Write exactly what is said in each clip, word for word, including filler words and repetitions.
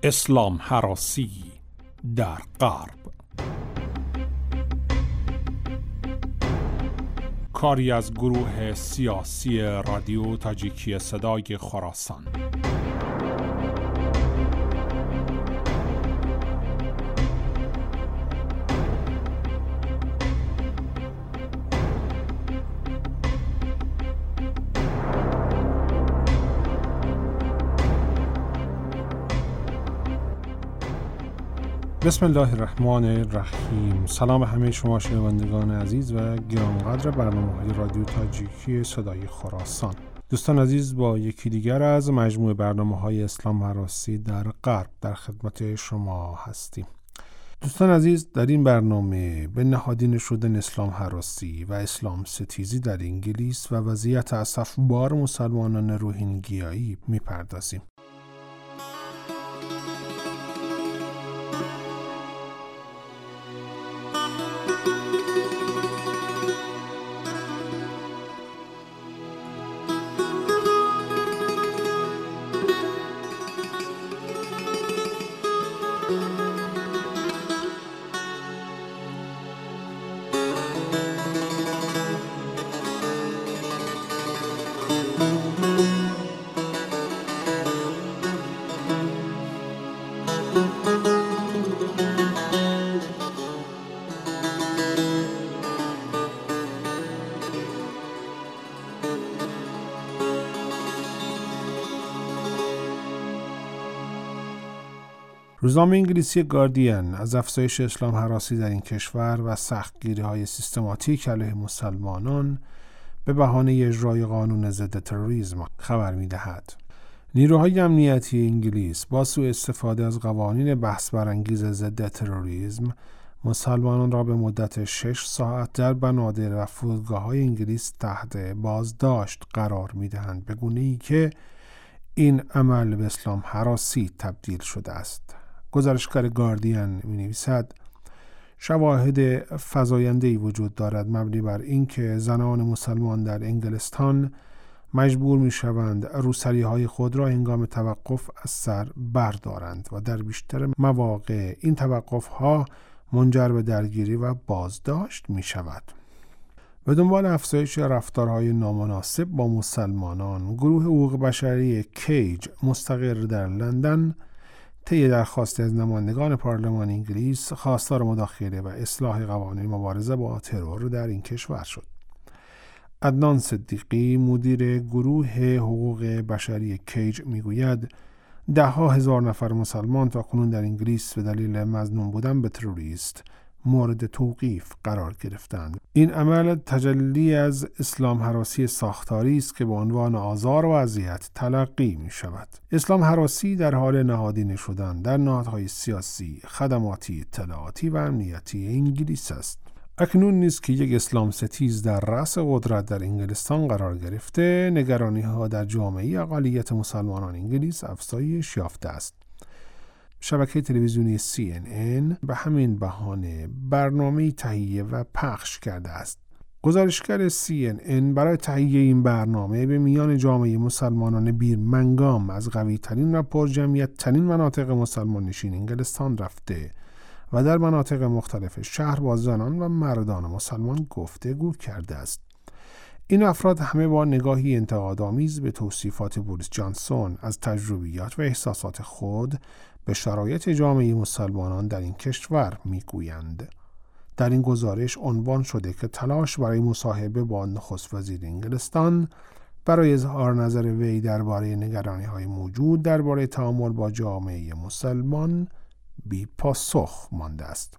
اسلام هراسی در غرب. کاری از گروه سیاسی رادیو تاجیکی صدای خراسان. بسم الله الرحمن الرحیم. سلام همه شما شنوندگان عزیز و گرانقدر برنامه‌های رادیو تاجیکی صدای خراسان. دوستان عزیز، با یکی دیگر از مجموعه برنامه‌های اسلام هراسی در غرب در خدمت شما هستیم. دوستان عزیز، در این برنامه به نهادینه شدن اسلام هراسی و اسلام ستیزی در انگلیس و وضعیت اسفبار مسلمانان روهینگیایی می‌پردازیم. روزنامه انگلیسی گاردین از افزایش اسلام هراسی در این کشور و سختگیری‌های سیستماتیک علیه مسلمانان به بهانه اجرای قانون ضد تروریسم خبر می‌دهد. نیروهای امنیتی انگلیس با سوء استفاده از قوانین بحث برانگیز ضد تروریسم مسلمانان را به مدت شش ساعت در بنادر و فرودگاه‌های انگلیس تحت بازداشت قرار می‌دهند، به گونه‌ای که این عمل به اسلام هراسی تبدیل شده است. گزارشگر گاردین می‌نویسد شواهد فزاینده‌ای وجود دارد مبنی بر اینکه زنان مسلمان در انگلستان مجبور می‌شوند روسری‌های خود را هنگام توقف از سر بردارند و در بیشتر مواقع این توقف‌ها منجر به درگیری و بازداشت می‌شود. به دنبال افزایش رفتارهای نامناسب با مسلمانان، گروه حقوق بشری کیج مستقر در لندن طی درخواستی از نمایندگان پارلمان انگلیس خواستار مداخله و اصلاح قوانین مبارزه با ترور در این کشور شد. عدنان صدیقی، مدیر گروه حقوق بشری کیج، میگوید ده ها هزار نفر مسلمان تا کنون در انگلیس به دلیل مظنون بودن به تروریست مورد توقیف قرار گرفتند. این عمل تجلی از اسلام هراسی ساختاری است که به عنوان آزار و اذیت تلقی می شود. اسلام هراسی در حال نهادینه شدن در نهادهای سیاسی، خدماتی، اطلاعاتی و امنیتی انگلیس است. اکنون نیست که یک اسلام ستیز در رأس قدرت در انگلستان قرار گرفته، نگرانی ها در جامعه اقلیت مسلمانان انگلیس افزایش یافته است. شبکه تلویزیونی سی ان ان به همین بهانه برنامه‌ای تهیه و پخش کرده است. گزارشگر سی ان ان برای تهیه این برنامه به میان جامعه مسلمانان بیرمنگام از قوی‌ترین و پرجمعیت‌ترین مناطق مسلمان نشین انگلستان رفته و در مناطق مختلف شهر با زنان و مردان مسلمان گفتگو کرده است. این افراد همه با نگاهی انتقادآمیز به توصیفات بوریس جانسون از تجربیات و احساسات خود به شرایط جامعه مسلمانان در این کشور میگویند. در این گزارش عنوان شده که تلاش برای مصاحبه با نخست وزیر انگلستان برای اظهار نظر وی درباره نگرانی‌های موجود درباره تعامل با جامعه مسلمان بی پاسخ مانده است.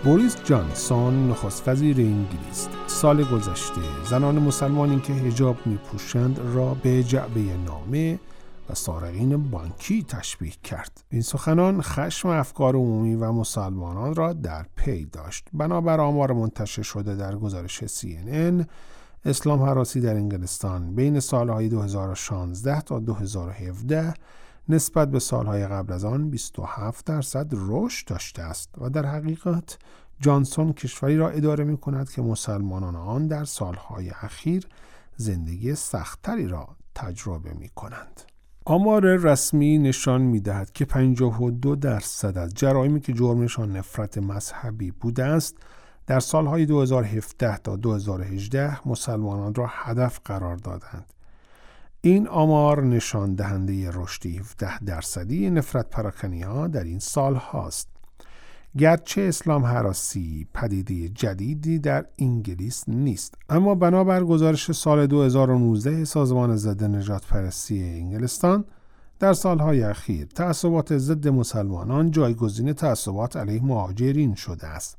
بوریس جانسون نخست وزیر انگلیس سال گذشته زنان مسلمانی که حجاب می‌پوشند را به جعبه نامه و سارقین بانکی تشبیه کرد. این سخنان خشم افکار عمومی و مسلمانان را در پی داشت. بنابر آمار منتشر شده در گزارش سی ان ان، اسلام هراسی در انگلستان بین سالهای دو هزار و شانزده تا دو هزار و هفده نسبت به سالهای قبل از آن بیست و هفت درصد رشد داشته است و در حقیقت جانسون کشوری را اداره می کند که مسلمانان آن در سالهای اخیر زندگی سختری را تجربه می کنند. آمار رسمی نشان می دهد که پنجاه و دو درصد از جرایمی که جرمشان نفرت مذهبی بوده است در سالهای دو هزار و هفده تا دو هزار و هجده مسلمانان را هدف قرار دادند. این آمار نشان دهنده رشد هفده درصدی نفرت پراکنی‌ها در این سال هاست. گرچه اسلام هراسی پدیده جدیدی در انگلیس نیست، اما بنابر گزارش سال دو هزار و نوزده سازمان ضد نجات پرستی انگلستان، در سالهای اخیر تعصبات ضد مسلمانان جایگزین تعصبات علیه مهاجرین شده است.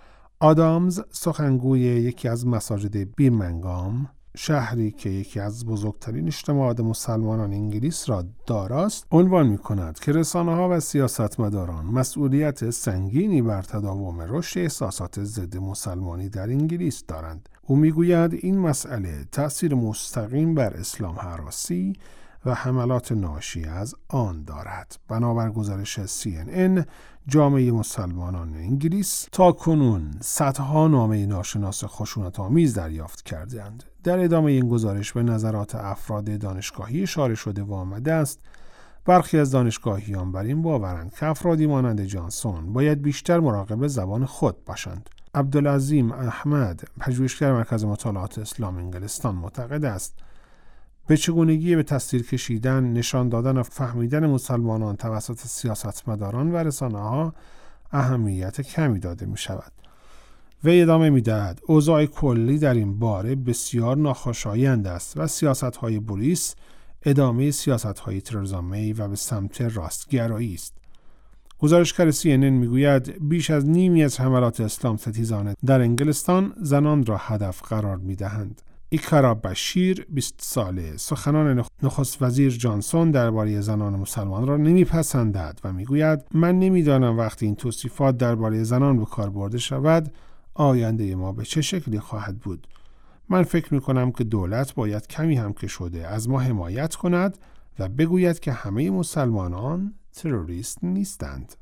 آدامز، سخنگوی یکی از مساجد بیرمنگام، شهری که یکی از بزرگترین اجتماعات مسلمانان انگلیس را داراست، عنوان می کند که رسانه‌ها و سیاستمداران مسئولیت سنگینی بر تداوم رشد احساسات ضد مسلمانی در انگلیس دارند. او می گوید این مسئله تأثیر مستقیم بر اسلام هراسی و حملات ناشی از آن دارد. بنابر گزارش سی ان ان، جامعه مسلمانان انگلیس تا کنون صدها نامه ناشناس خشونت‌آمیز دریافت کردند. در ادامه این گزارش به نظرات افراد دانشگاهی اشاره شده و آمده است برخی از دانشگاهیان بر این باورند که افرادی مانند جانسون باید بیشتر مراقب زبان خود باشند. عبدالعظیم احمد، پژوهشگر مرکز مطالعات اسلام انگلستان، معتقد است به چگونگی به تصویر کشیدن، نشان دادن و فهمیدن مسلمانان توسط سیاستمداران و رسانه‌ها اهمیت کمی داده می شود. وی ادامه می دهد اوضاع کلی در این باره بسیار ناخوشایند است و سیاست‌های بوریس ادامه سیاست‌های ترزا می و به سمت راستگرایی است. گزارشگر سی ان ان می گوید بیش از نیمی از حملات اسلام ستیزانه در انگلستان زنان را هدف قرار می دهند. ایکارا بشیر، بیست ساله، سخنان نخست وزیر جانسون درباره زنان مسلمان را نمیپسندد و میگوید من نمیدانم وقتی این توصیفات درباره زنان به کار برده شود آینده ما به چه شکلی خواهد بود. من فکر میکنم که دولت باید کمی هم که شده از ما حمایت کند و بگوید که همه مسلمانان تروریست نیستند.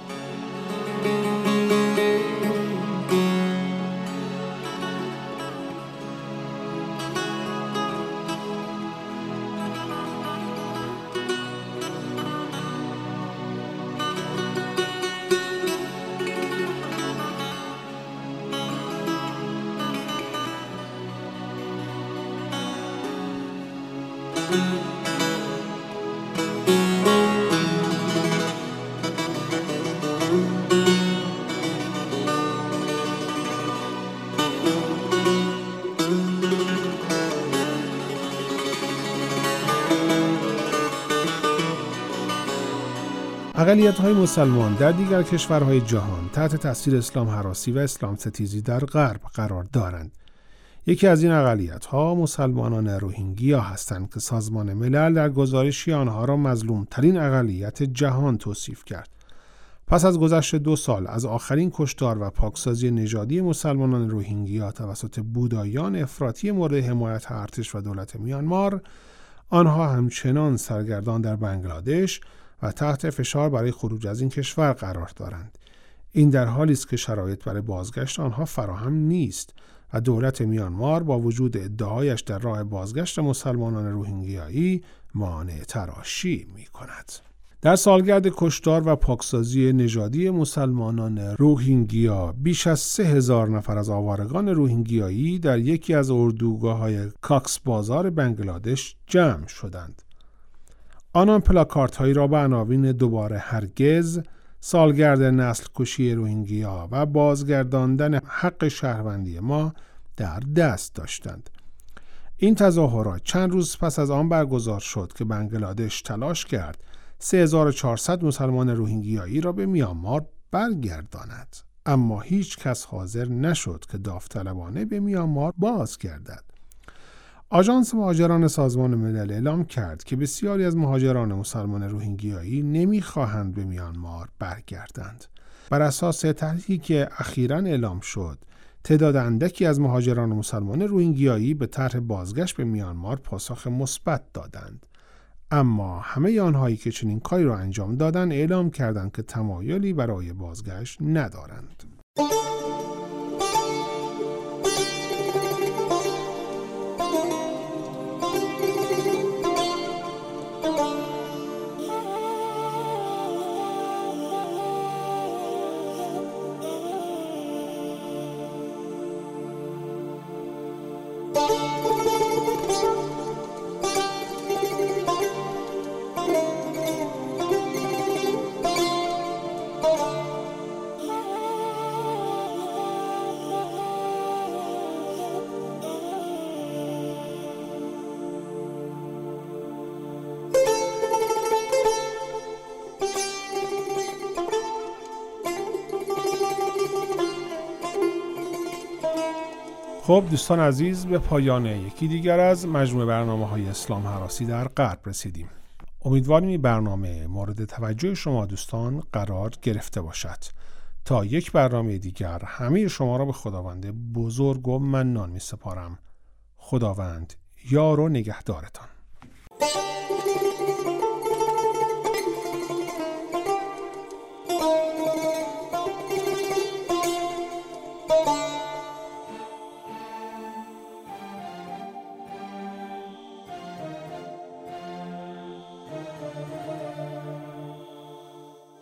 اقلیت‌های مسلمان در دیگر کشورهای جهان تحت تاثیر اسلام هراسی و اسلام ستیزی در غرب قرار دارند. یکی از این اقلیت‌ها مسلمانان روهینگیا هستند که سازمان ملل در گزارشی آنها را مظلوم‌ترین اقلیت جهان توصیف کرد. پس از گذشت دو سال از آخرین کشتار و پاکسازی نژادی مسلمانان روهینگیا توسط بوداییان افراطی مورد حمایت ارتش و دولت میانمار، آنها همچنان سرگردان در بنگلادش و تحت فشار برای خروج از این کشور قرار دارند. این در حالی است که شرایط برای بازگشت آنها فراهم نیست و دولت میانمار با وجود ادعایش در راه بازگشت مسلمانان روهینگیایی مانع تراشی می کند. در سالگرد کشتار و پاکسازی نژادی مسلمانان روهینگیا بیش از سه هزار نفر از آوارگان روهینگیایی در یکی از اردوگاه‌های کاکس بازار بنگلادش جمع شدند. آنان پلاکاردهایی را به عناوین دوباره هرگز، سالگرد نسل کشی روهینگیا و بازگرداندن حق شهروندی ما در دست داشتند. این تظاهرات چند روز پس از آن برگزار شد که بنگلادش تلاش کرد سه هزار و چهارصد مسلمان روهینگیایی را به میانمار برگرداند. اما هیچ کس حاضر نشد که داوطلبانه به میانمار باز گردد. آژانس مهاجران سازمان ملل اعلام کرد که بسیاری از مهاجران مسلمان روهینگیایی نمی‌خواهند به میانمار برگردند. بر اساس تحقیقی که اخیراً اعلام شد، تعداد اندکی از مهاجران مسلمان روهینگیایی به طرح بازگشت به میانمار پاسخ مثبت دادند. اما همه آنهایی که چنین کاری را انجام دادند اعلام کردند که تمایلی برای بازگشت ندارند. خب دوستان عزیز، به پایان یکی دیگر از مجموعه برنامه‌های اسلام هراسی در غرب رسیدیم. امیدواریم این برنامه مورد توجه شما دوستان قرار گرفته باشد. تا یک برنامه دیگر همه شما را به خداوند بزرگ و منان می سپارم. خداوند یار و نگهدارتان.